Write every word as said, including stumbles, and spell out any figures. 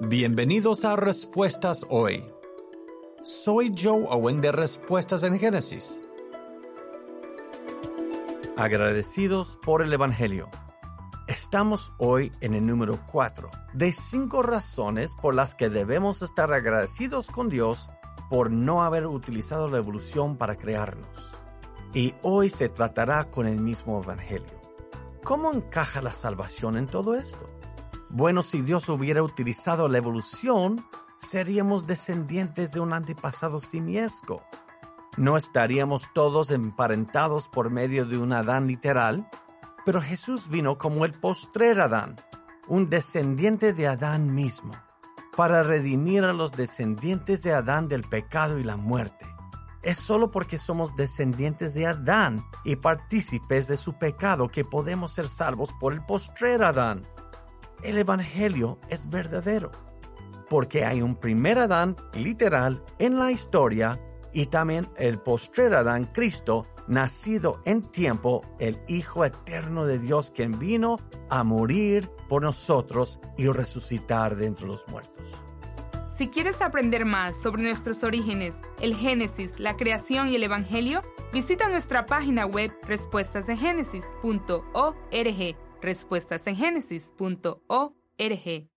Bienvenidos a Respuestas Hoy. Soy Joe Owen de Respuestas en Génesis. Agradecidos por el Evangelio. Estamos hoy en el número cuatro de cinco razones por las que debemos estar agradecidos con Dios por no haber utilizado la evolución para crearnos. Y hoy se tratará con el mismo Evangelio. ¿Cómo encaja la salvación en todo esto? Bueno, si Dios hubiera utilizado la evolución, seríamos descendientes de un antepasado simiesco. No estaríamos todos emparentados por medio de un Adán literal, pero Jesús vino como el postrer Adán, un descendiente de Adán mismo, para redimir a los descendientes de Adán del pecado y la muerte. Es solo porque somos descendientes de Adán y partícipes de su pecado que podemos ser salvos por el postrer Adán. El Evangelio es verdadero, porque hay un primer Adán literal en la historia y también el postrer Adán, Cristo, nacido en tiempo, el Hijo eterno de Dios, quien vino a morir por nosotros y resucitar de entre los muertos. Si quieres aprender más sobre nuestros orígenes, el Génesis, la creación y el Evangelio, visita nuestra página web respuestas en génesis punto org. respuestas en génesis punto org.